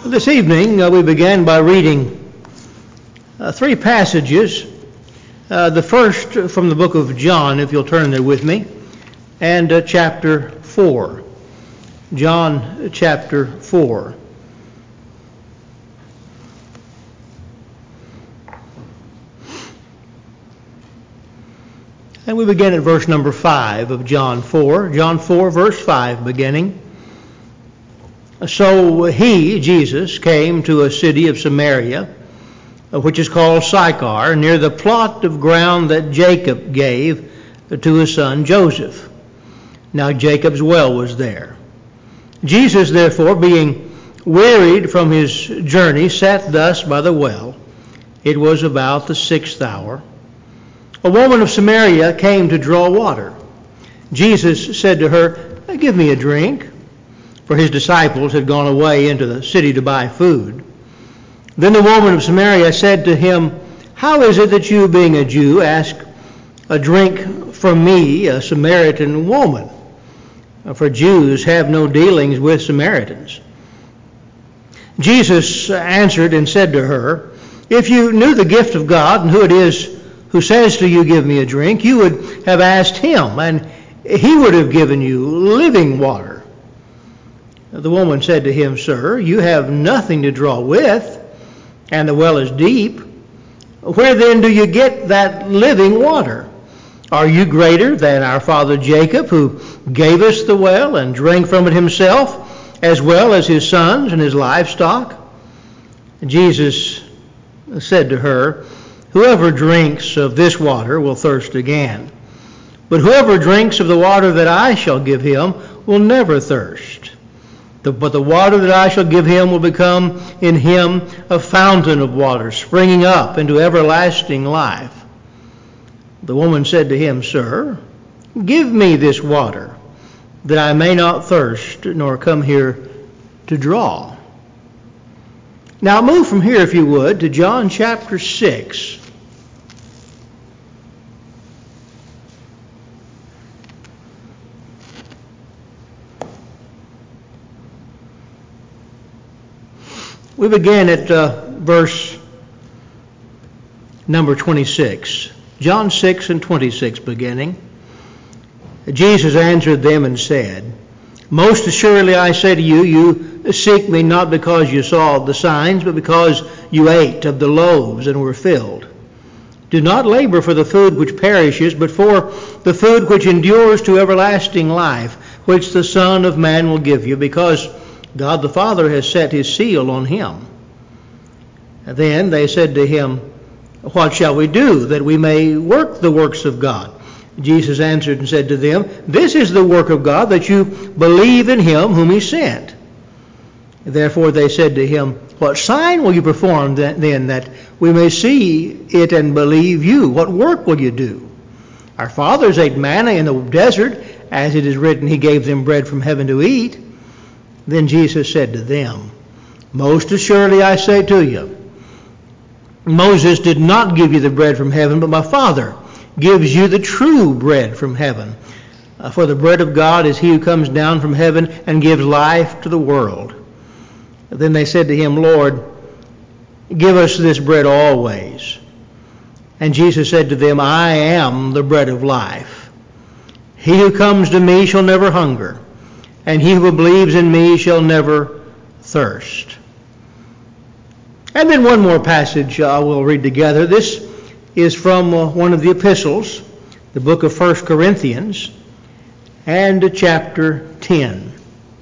This evening we began by reading three passages. The first from the book of John, if you'll turn there with me, and chapter 4. John chapter 4. And we begin at verse number 5 of John 4. John 4, verse 5 beginning. So he, Jesus, came to a city of Samaria, which is called Sychar, near the plot of ground that Jacob gave to his son Joseph. Now Jacob's well was there. Jesus, therefore, being wearied from his journey, sat thus by the well. It was about the 6th hour. A woman of Samaria came to draw water. Jesus said to her, "Give me a drink," for his disciples had gone away into the city to buy food. Then the woman of Samaria said to him, "How is it that you, being a Jew, ask a drink from me, a Samaritan woman? For Jews have no dealings with Samaritans." Jesus answered and said to her, "If you knew the gift of God and who it is who says to you, 'Give me a drink,' you would have asked him, and he would have given you living water." The woman said to him, "Sir, you have nothing to draw with, and the well is deep. Where then do you get that living water? Are you greater than our father Jacob, who gave us the well and drank from it himself, as well as his sons and his livestock?" Jesus said to her, "Whoever drinks of this water will thirst again. But whoever drinks of the water that I shall give him will never thirst. But the water that I shall give him will become in him a fountain of water, springing up into everlasting life." The woman said to him, "Sir, give me this water, that I may not thirst, nor come here to draw." Now move from here, if you would, to John chapter 6. We begin at verse number 26. John 6 and 26 beginning. Jesus answered them and said, "Most assuredly I say to you, you seek me not because you saw the signs, but because you ate of the loaves and were filled. Do not labor for the food which perishes, but for the food which endures to everlasting life, which the Son of Man will give you, because God the Father has set his seal on him." Then they said to him, "What shall we do that we may work the works of God?" Jesus answered and said to them, "This is the work of God, that you believe in him whom he sent." Therefore they said to him, "What sign will you perform then, that we may see it and believe you? What work will you do? Our fathers ate manna in the desert, as it is written, he gave them bread from heaven to eat." Then Jesus said to them, "Most assuredly I say to you, Moses did not give you the bread from heaven, but my Father gives you the true bread from heaven. For the bread of God is he who comes down from heaven and gives life to the world." Then they said to him, "Lord, give us this bread always." And Jesus said to them, "I am the bread of life. He who comes to me shall never hunger, and he who believes in me shall never thirst." And then one more passage we'll read together. This is from one of the epistles, the book of 1 Corinthians, and chapter 10.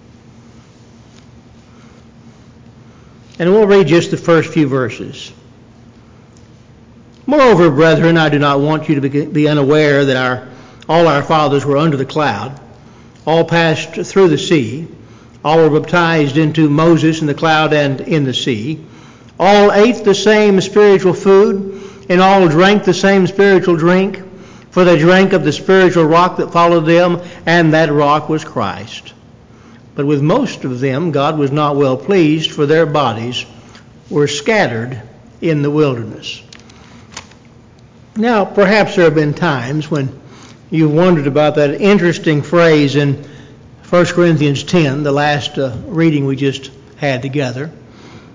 And we'll read just the first few verses. "Moreover, brethren, I do not want you to be unaware that all our fathers were under the cloud. All passed through the sea. All were baptized into Moses in the cloud and in the sea. All ate the same spiritual food, and all drank the same spiritual drink, for they drank of the spiritual rock that followed them, and that rock was Christ. But with most of them God was not well pleased, for their bodies were scattered in the wilderness." Now, perhaps there have been times when you've wondered about that interesting phrase in 1 Corinthians 10, the last reading we just had together.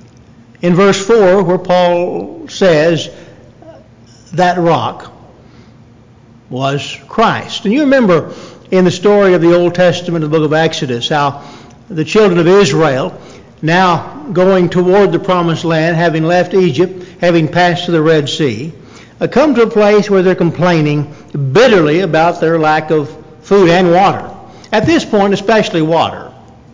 in verse 4, where Paul says that rock was Christ. And you remember in the story of the Old Testament, the book of Exodus, how the children of Israel, now going toward the promised land, having left Egypt, having passed through the Red Sea, come to a place where they're complaining bitterly about their lack of food and water. At this point, especially water.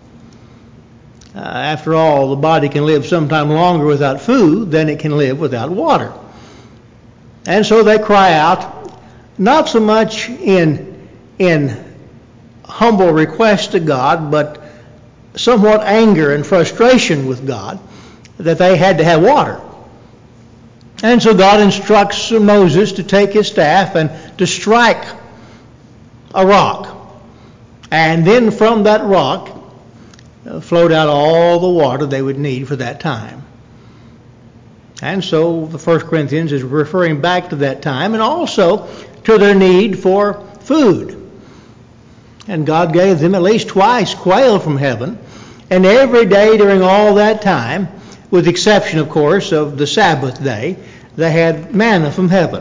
After all, the body can live sometime longer without food than it can live without water. And so they cry out, not so much in humble request to God, but somewhat anger and frustration with God that they had to have water. And so God instructs Moses to take his staff and to strike a rock. And then from that rock flowed out all the water they would need for that time. And so the 1 Corinthians is referring back to that time and also to their need for food. And God gave them at least twice quail from heaven. And every day during all that time, with the exception, of course, of the Sabbath day, they had manna from heaven.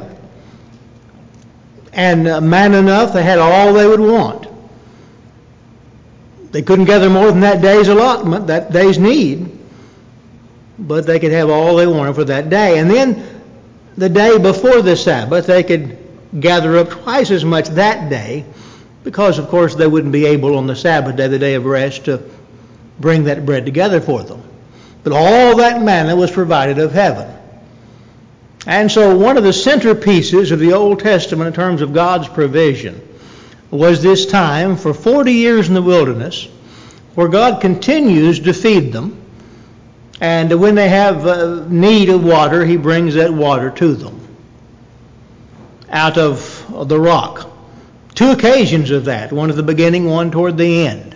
And manna enough, they had all they would want. They couldn't gather more than that day's allotment, that day's need. But they could have all they wanted for that day. And then the day before the Sabbath, they could gather up twice as much that day, because, of course, they wouldn't be able on the Sabbath day, the day of rest, to bring that bread together for them. But all that manna was provided of heaven. And so one of the centerpieces of the Old Testament in terms of God's provision was this time for 40 years in the wilderness, where God continues to feed them. And when they have need of water, he brings that water to them out of the rock. 2 occasions of that, one at the beginning, one toward the end.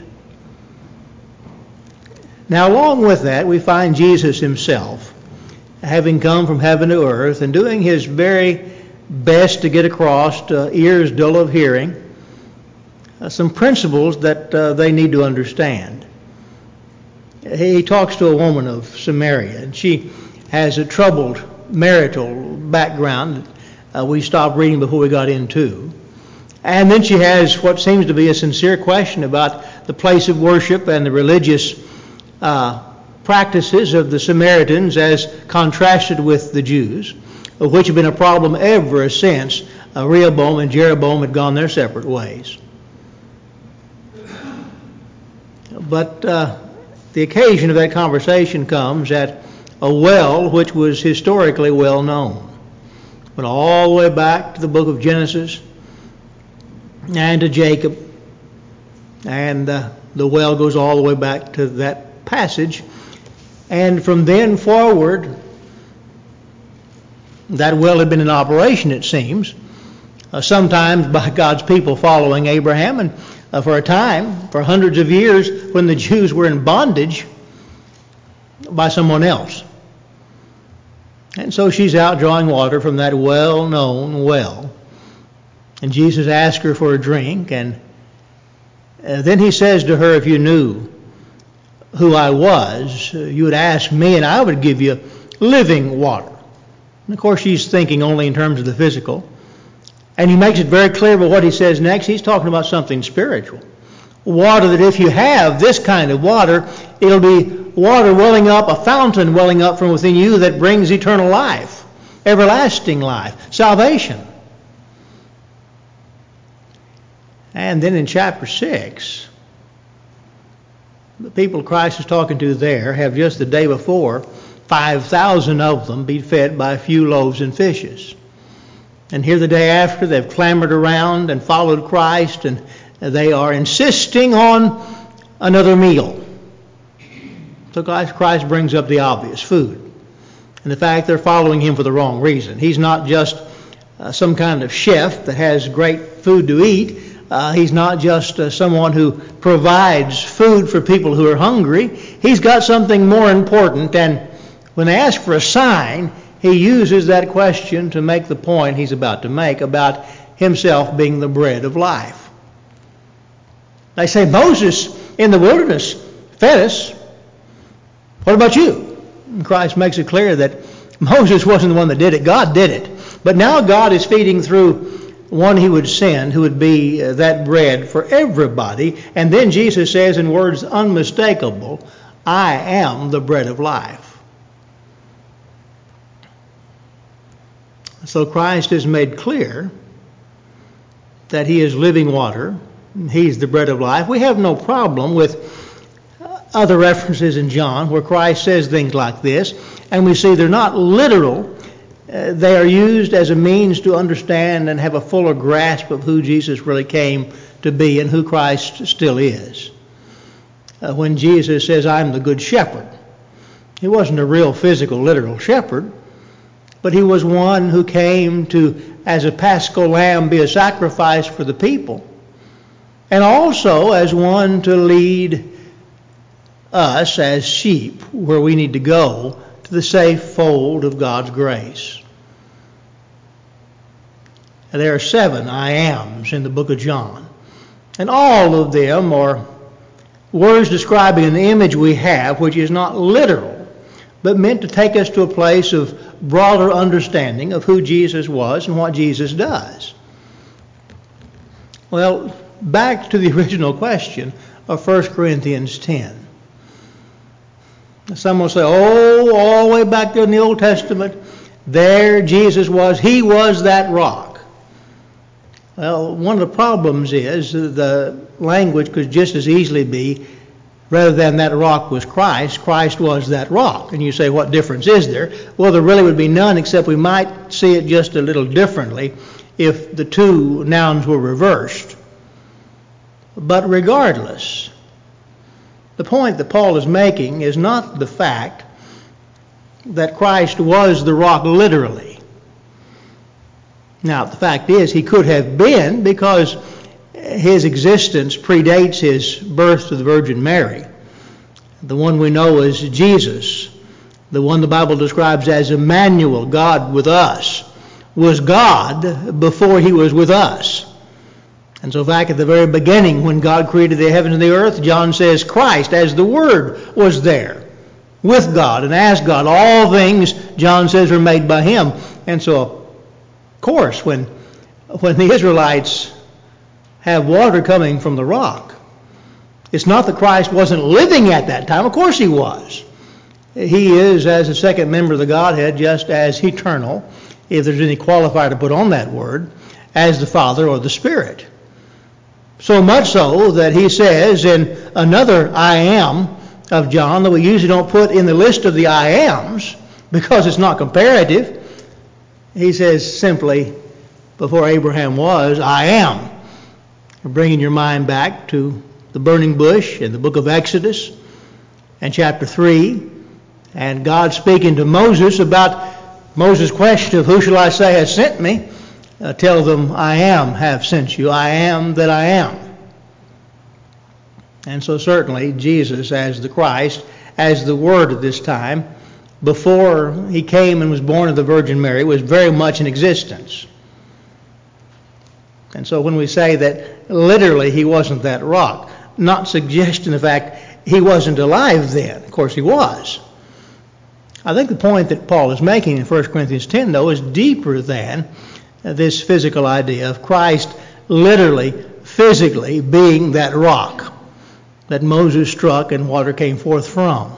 Now, along with that, we find Jesus himself, having come from heaven to earth and doing his very best to get across to ears dull of hearing some principles that they need to understand. He talks to a woman of Samaria, and she has a troubled marital background that we stopped reading before we got into. And then she has what seems to be a sincere question about the place of worship and the religious practices of the Samaritans as contrasted with the Jews, which have been a problem ever since Rehoboam and Jeroboam had gone their separate ways. But the occasion of that conversation comes at a well which was historically well known. Went all the way back to the book of Genesis and to Jacob. And the well goes all the way back to that passage. And from then forward, that well had been in operation, it seems, sometimes by God's people following Abraham, and for a time, for hundreds of years, when the Jews were in bondage, by someone else. And so she's out drawing water from that well-known well. And Jesus asks her for a drink, and then he says to her, if you knew who I was, you would ask me, and I would give you living water. And of course, she's thinking only in terms of the physical. And he makes it very clear by what he says next. He's talking about something spiritual. Water that if you have this kind of water, it'll be water welling up, a fountain welling up from within you that brings eternal life, everlasting life, salvation. And then in chapter 6, the people Christ is talking to there have just the day before 5,000 of them be fed by a few loaves and fishes. And here the day after, they've clamored around and followed Christ, and they are insisting on another meal. So Christ brings up the obvious, food. And the fact they're following him for the wrong reason. He's not just some kind of chef that has great food to eat. He's not just someone who provides food for people who are hungry. He's got something more important, and when they ask for a sign, he uses that question to make the point he's about to make about himself being the bread of life. They say, Moses in the wilderness fed us. What about you? Christ makes it clear that Moses wasn't the one that did it. God did it. But now God is feeding through one he would send who would be that bread for everybody. And then Jesus says in words unmistakable, I am the bread of life. So Christ has made clear that he is living water. He's the bread of life. We have no problem with other references in John where Christ says things like this. And we see they're not literal. They are used as a means to understand and have a fuller grasp of who Jesus really came to be and who Christ still is. When Jesus says, I'm the good shepherd, he wasn't a real physical, literal shepherd, but he was one who came to, as a paschal lamb, be a sacrifice for the people, and also as one to lead us as sheep where we need to go to the safe fold of God's grace. There are 7 I ams in the book of John, and all of them are words describing an image we have which is not literal, but meant to take us to a place of broader understanding of who Jesus was and what Jesus does. Well, back to the original question of 1 Corinthians 10. Some will say, all the way back there in the Old Testament, there Jesus was, he was that rock. Well, one of the problems is the language could just as easily be, rather than that rock was Christ, Christ was that rock. And you say, what difference is there? Well, there really would be none, except we might see it just a little differently if the two nouns were reversed. But regardless, the point that Paul is making is not the fact that Christ was the rock literally. Now, the fact is, he could have been, because his existence predates his birth to the Virgin Mary. The one we know as Jesus, the one the Bible describes as Emmanuel, God with us, was God before he was with us. And so back at the very beginning, when God created the heavens and the earth, John says Christ, as the Word, was there with God and as God. All things, John says, were made by him. And so, of course, when the Israelites have water coming from the rock, it's not that Christ wasn't living at that time. Of course he was. He is, as a second member of the Godhead, just as eternal, if there's any qualifier to put on that word, as the Father or the Spirit. So much so that he says in another I am of John that we usually don't put in the list of the I ams because it's not comparative. He says simply, before Abraham was, I am. You're bringing your mind back to the burning bush in the book of Exodus and chapter 3, and God speaking to Moses about Moses' question of who shall I say has sent me? Tell them, I am have sent you. I am that I am. And so certainly Jesus as the Christ, as the Word at this time, before he came and was born of the Virgin Mary, was very much in existence. And so when we say that literally he wasn't that rock, not suggesting the fact he wasn't alive then. Of course he was. I think the point that Paul is making in 1 Corinthians 10, though, is deeper than this physical idea of Christ literally, physically being that rock that Moses struck and water came forth from.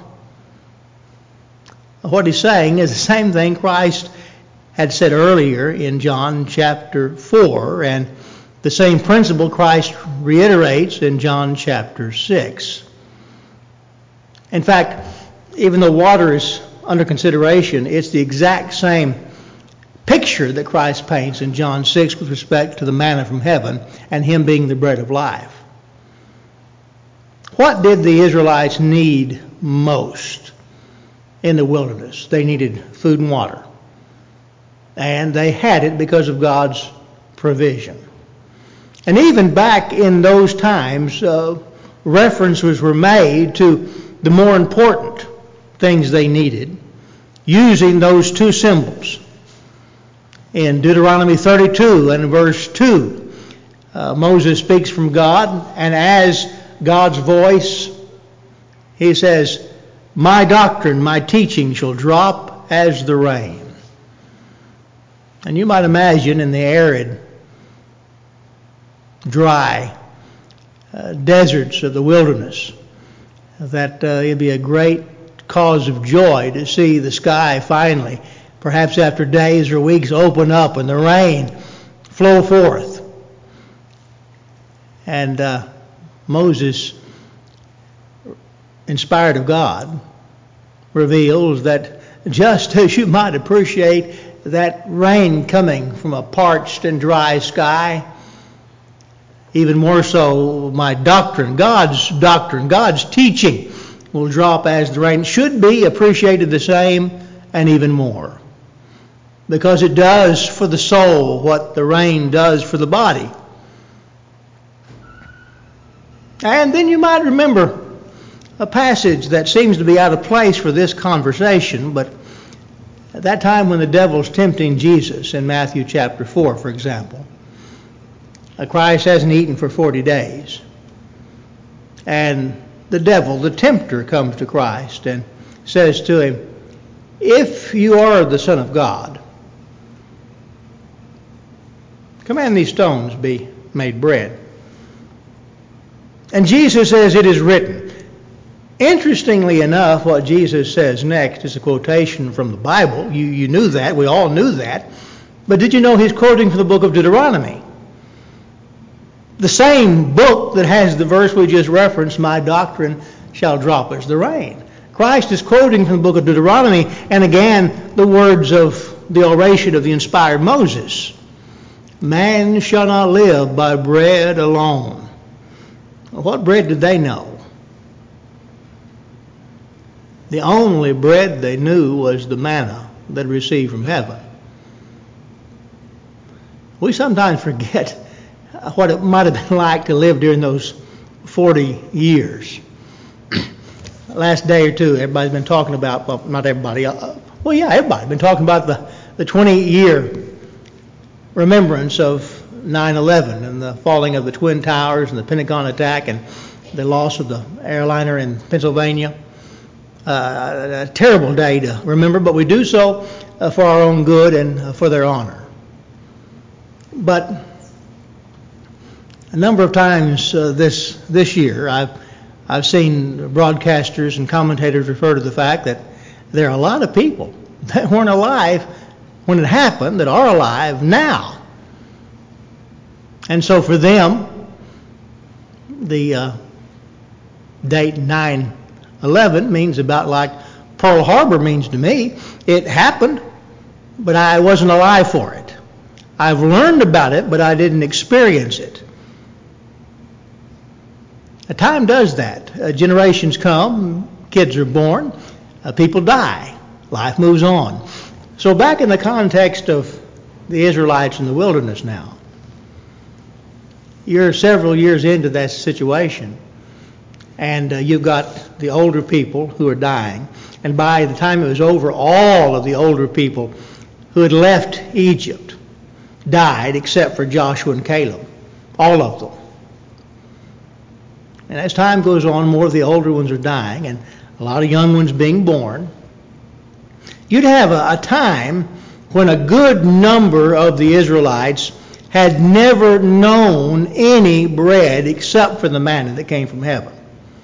What he's saying is the same thing Christ had said earlier in John chapter 4, and the same principle Christ reiterates in John chapter 6. In fact, even though water is under consideration, it's the exact same picture that Christ paints in John 6 with respect to the manna from heaven and him being the bread of life. What did the Israelites need most in the wilderness? They needed food and water. And they had it because of God's provision. And even back in those times, references were made to the more important things they needed, using those two symbols. In Deuteronomy 32 and verse 2, Moses speaks from God, and as God's voice, he says, My doctrine, my teaching shall drop as the rain. And you might imagine in the arid, dry deserts of the wilderness that it'd be a great cause of joy to see the sky finally, perhaps after days or weeks, open up and the rain flow forth. And Moses, inspired of God, reveals that just as you might appreciate that rain coming from a parched and dry sky, even more so my doctrine, God's teaching will drop as the rain. Should be appreciated the same and even more. Because it does for the soul what the rain does for the body. And then you might remember a passage that seems to be out of place for this conversation, but at that time when the devil's tempting Jesus in Matthew chapter 4, for example, Christ hasn't eaten for 40 days. And the devil, the tempter, comes to Christ and says to him, if you are the Son of God, command these stones be made bread. And Jesus says, it is written. Interestingly enough, what Jesus says next is a quotation from the Bible. You knew that. We all knew that. But did you know he's quoting from the book of Deuteronomy? The same book that has the verse we just referenced, my doctrine shall drop as the rain. Christ is quoting from the book of Deuteronomy, and again, the words of the oration of the inspired Moses. Man shall not live by bread alone. What bread did they know? The only bread they knew was the manna they received from heaven. We sometimes forget what it might have been like to live during those 40 years. Last day or two, everybody's been talking about, well, not everybody, everybody's been talking about the 20-year remembrance of 9/11 and the falling of the Twin Towers and the Pentagon attack and the loss of the airliner in Pennsylvania. A terrible day to remember, but we do so for our own good and for their honor. But a number of times this year, I've seen broadcasters and commentators refer to the fact that there are a lot of people that weren't alive when it happened that are alive now. And so for them, the date 9/11 means about like Pearl Harbor means to me. It happened, but I wasn't alive for it. I've learned about it, but I didn't experience it. Time does that. Generations come, kids are born, people die, life moves on. So back in the context of the Israelites in the wilderness now, you're several years into that situation, and you've got the older people who are dying, and by the time it was over, all of the older people who had left Egypt died except for Joshua and Caleb, all of them. And as time goes on, more of the older ones are dying and a lot of young ones being born. You'd have a time when a good number of the Israelites had never known any bread except for the manna that came from heaven.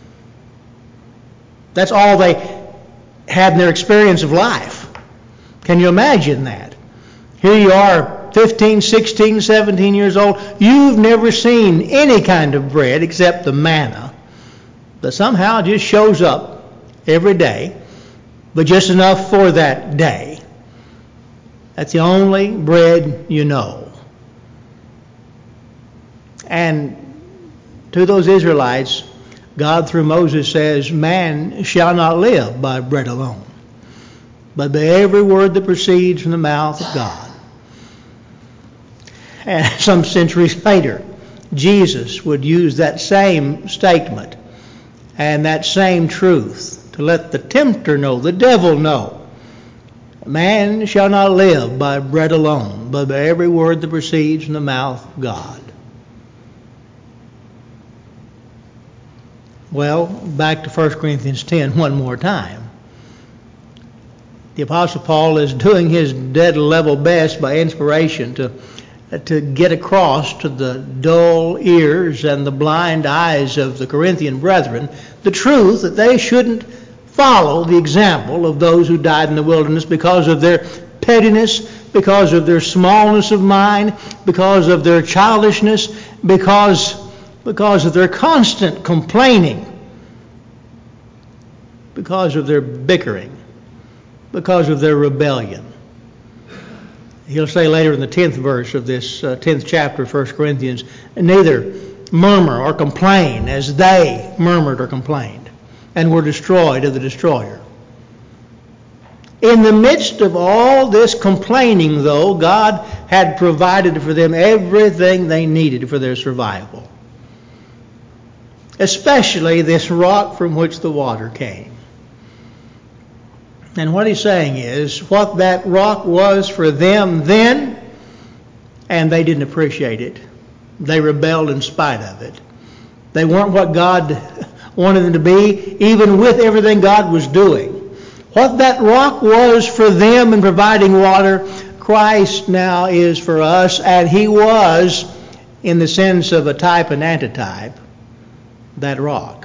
That's all they had in their experience of life. Can you imagine that? Here you are, 15, 16, 17 years old. You've never seen any kind of bread except the manna that somehow just shows up every day, but just enough for that day. That's the only bread you know. And to those Israelites, God through Moses says, man shall not live by bread alone, but by every word that proceeds from the mouth of God. And some centuries later, Jesus would use that same statement and that same truth to let the tempter know, the devil know, man shall not live by bread alone, but by every word that proceeds from the mouth of God. Well, back to 1 Corinthians 10 one more time. The Apostle Paul is doing his dead level best by inspiration to get across to the dull ears and the blind eyes of the Corinthian brethren the truth that they shouldn't follow the example of those who died in the wilderness because of their pettiness, because of their smallness of mind, because of their childishness, because of their constant complaining, because of their bickering, because of their rebellion. He'll say later in the 10th verse of this 10th chapter of 1 Corinthians, neither murmur or complain as they murmured or complained and were destroyed of the destroyer. In the midst of all this complaining, though, God had provided for them everything they needed for their survival, especially this rock from which the water came. And what he's saying is, what that rock was for them then, and they didn't appreciate it. They rebelled in spite of it. They weren't what God wanted them to be, even with everything God was doing. What that rock was for them in providing water, Christ now is for us, and he was, in the sense of a type and antitype, that rock.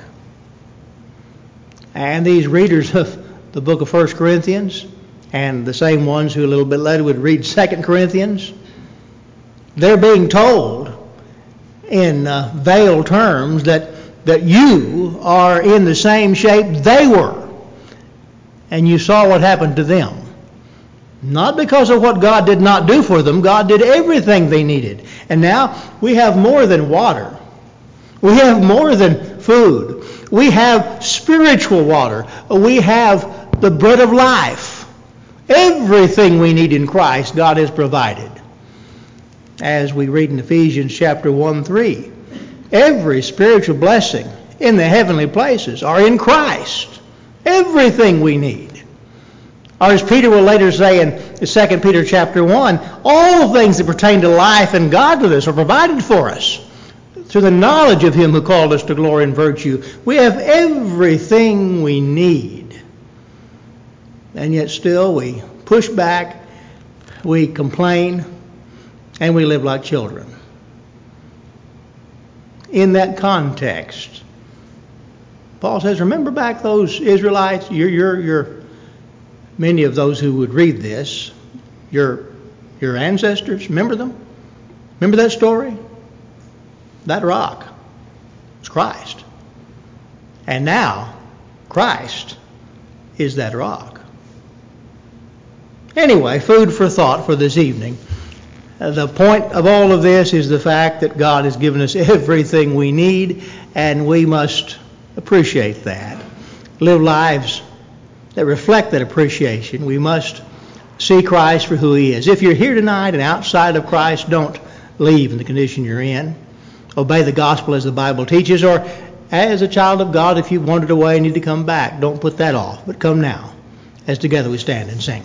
And these readers of the book of 1 Corinthians, and the same ones who a little bit later would read 2 Corinthians, they're being told in veiled terms that you are in the same shape they were. And you saw what happened to them. Not because of what God did not do for them. God did everything they needed. And now we have more than water. We have more than food. We have spiritual water. We have the bread of life. Everything we need in Christ, God has provided. As we read in Ephesians chapter 1-3, every spiritual blessing in the heavenly places are in Christ. Everything we need. Or as Peter will later say in 2 Peter chapter 1, all things that pertain to life and godliness are provided for us through the knowledge of him who called us to glory and virtue. We have everything we need. And yet still we push back, we complain, and we live like children. In that context, Paul says, remember back those Israelites, many of those who would read this, your ancestors, remember them? Remember that story? That rock was Christ. And now, Christ is that rock. Anyway, food for thought for this evening. The point of all of this is the fact that God has given us everything we need, and we must appreciate that. Live lives that reflect that appreciation. We must see Christ for who he is. If you're here tonight and outside of Christ, don't leave in the condition you're in. Obey the gospel as the Bible teaches, or as a child of God, if you've wandered away and need to come back, don't put that off, but come now, as together we stand and sing.